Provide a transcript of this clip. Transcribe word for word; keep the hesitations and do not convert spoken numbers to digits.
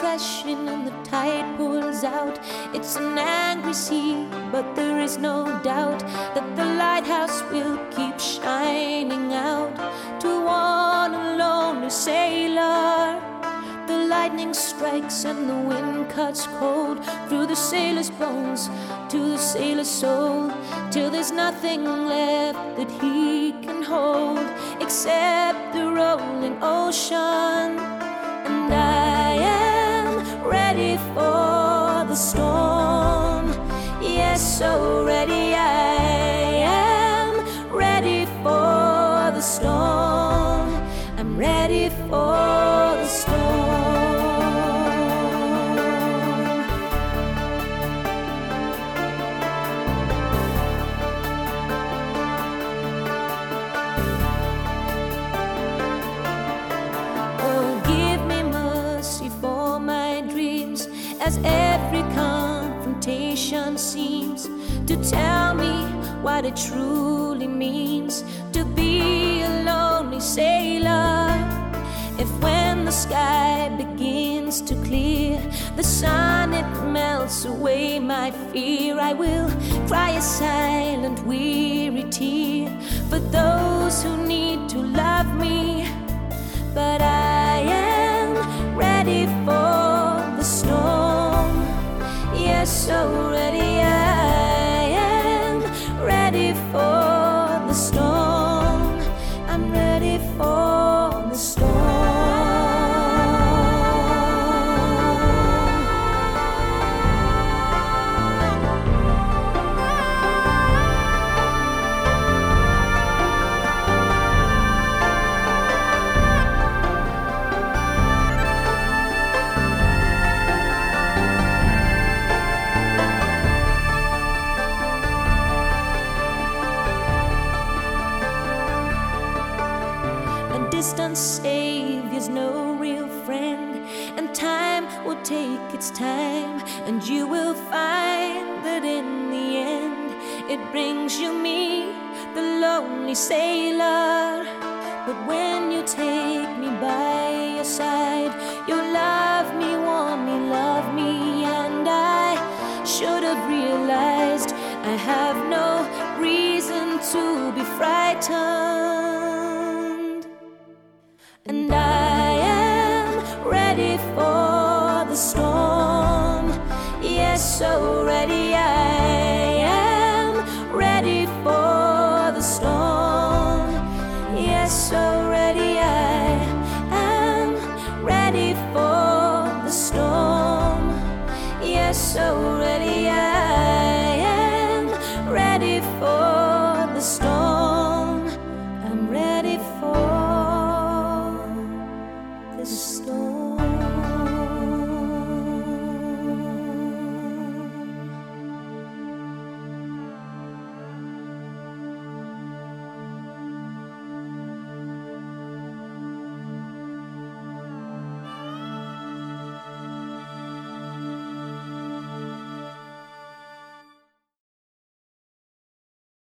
crashing and the tide pulls out. It's an angry sea, but there is no doubt that the lighthouse will keep shining out. To one lonely sailor, the lightning strikes and the wind cuts cold through the sailor's bones to the sailor's soul, till there's nothing left that he can hold except the rolling ocean. And I am ready for the storm. Yes, so ready. I am ready for the storm. I'm ready for the storm. As every confrontation seems to tell me what it truly means to be a lonely sailor. If when the sky begins to clear, the sun it melts away my fear, I will cry a silent weary tear for those who need to love me. But I am ready for the storm. Yes, so ready. I am ready for the storm. I'm ready for the storm. Distant savior's no real friend, and time will take its time, and you will find that in the end it brings you me, the lonely sailor. But when you take me by your side, you love me, want me, love me, and I should have realized I have no reason to be frightened. And I am ready for the storm. Yes, so ready. I am ready for the storm. Yes, so ready. I am ready for the storm. Yes, so ready. I